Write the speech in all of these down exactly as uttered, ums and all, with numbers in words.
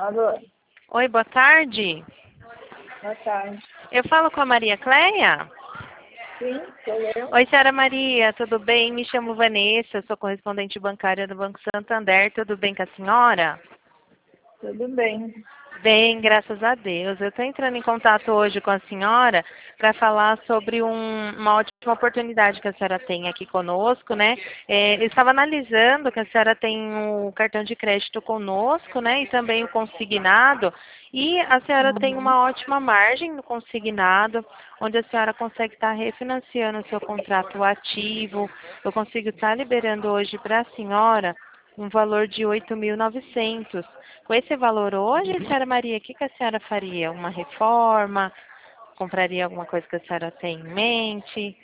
Alô, Oi, boa tarde. boa tarde. Eu falo com a Maria Cleia? Sim, sou eu. Oi, senhora Maria, tudo bem? Me chamo Vanessa, sou correspondente bancária do Banco Santander. Tudo bem com a senhora? Tudo bem. Bem, graças a Deus. Eu estou entrando em contato hoje com a senhora para falar sobre um- uma ótima oportunidade que a senhora tem aqui conosco, né? É, eu estava analisando que a senhora tem o cartão de crédito conosco, né? E também o consignado. E a senhora tem Uhum. uma ótima margem no consignado, onde a senhora consegue estar refinanciando o seu contrato ativo. Eu consigo estar liberando hoje para a senhora um valor de oito mil e novecentos. Com esse valor hoje, senhora Maria, o que, que a senhora faria? Uma reforma? Compraria alguma coisa que a senhora tem em mente?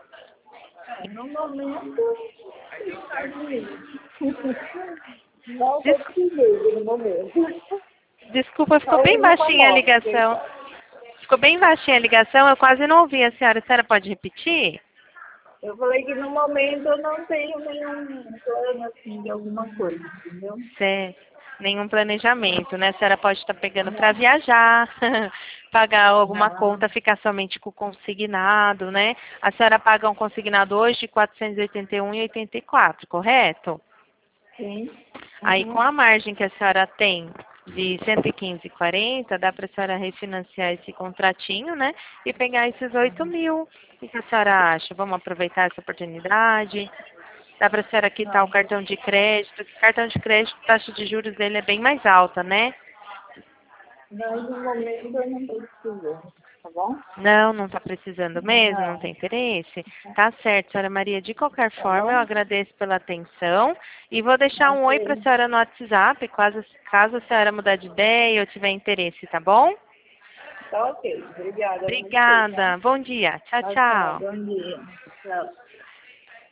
É, no momento, está dinheiro. Não estou Des- precisando no momento. Desculpa, ficou Só bem uma baixinha a moto, ligação. então. Ficou bem baixinha a ligação, eu quase não ouvi a senhora. A senhora pode repetir? Eu falei que no momento eu não tenho nenhum plano assim de alguma coisa, entendeu? Certo. Nenhum planejamento, né? A senhora pode estar pegando para Não, viajar, pagar alguma não. conta, ficar somente com o consignado, né? A senhora paga um consignado hoje de quatrocentos e oitenta e um vírgula oitenta e quatro, correto? Sim. Aí, com Uhum. a margem que a senhora tem de cento e quinze vírgula quarenta, dá para a senhora refinanciar esse contratinho, né? E pegar esses oito mil. O que a senhora acha? Vamos aproveitar essa oportunidade? Dá para a senhora quitar o Não, cartão de crédito, que cartão de crédito, a taxa de juros dele é bem mais alta, né? mas no momento eu não estou precisando, tá bom? Não, não está precisando mesmo, não Não, tem interesse? Tá certo, senhora Maria. De qualquer tá forma, eu bom? agradeço pela atenção e vou deixar um oi para a Ok. senhora no WhatsApp, caso, caso a senhora mudar de ideia ou tiver interesse, tá bom? Tá ok. Obrigada a você, tá? Obrigada. Bom dia. Tchau, Tchau, tchau. tchau. Bom dia. Tchau.